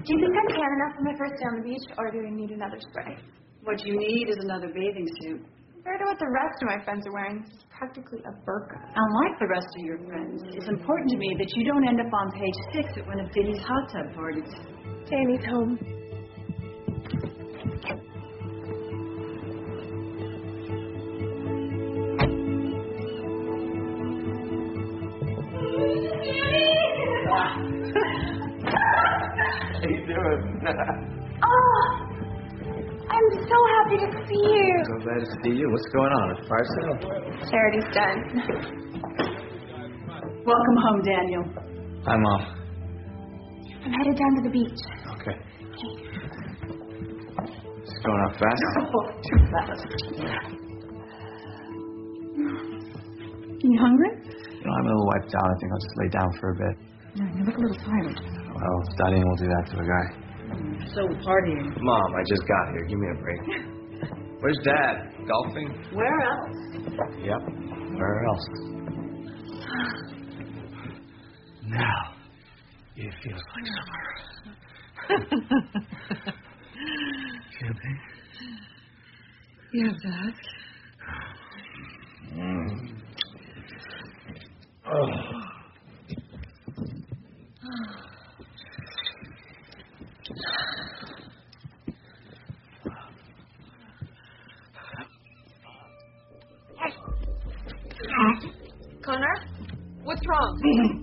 Do you think I'm tan enough for my first day on the beach, or do I need another spray? What you need is another bathing suit. Compared to what the rest of my friends are wearing, this is practically a burqa. Unlike the rest of your friends, it's important to me that you don't end up on page 6 at one of Biddy's hot tub parties. Danny's home. How you doing? Oh, I'm so happy to see you. So glad to see you. What's going on? A fire sale? Charity's done. Welcome home, Daniel. Hi, Mom. I'm headed down to the beach. Okay. It's going off fast? Oh, too fast. You hungry? You know, I'm a little wiped out. I think I'll just lay down for a bit. No, you look a little tired. Well, studying will do that to a guy. So partying. Mom, I just got here. Give me a break. Where's Dad? Golfing? Where else? Yep. Where else? Now, it feels like summer. Champagne? You have to ask. Oh. Connor, what's wrong?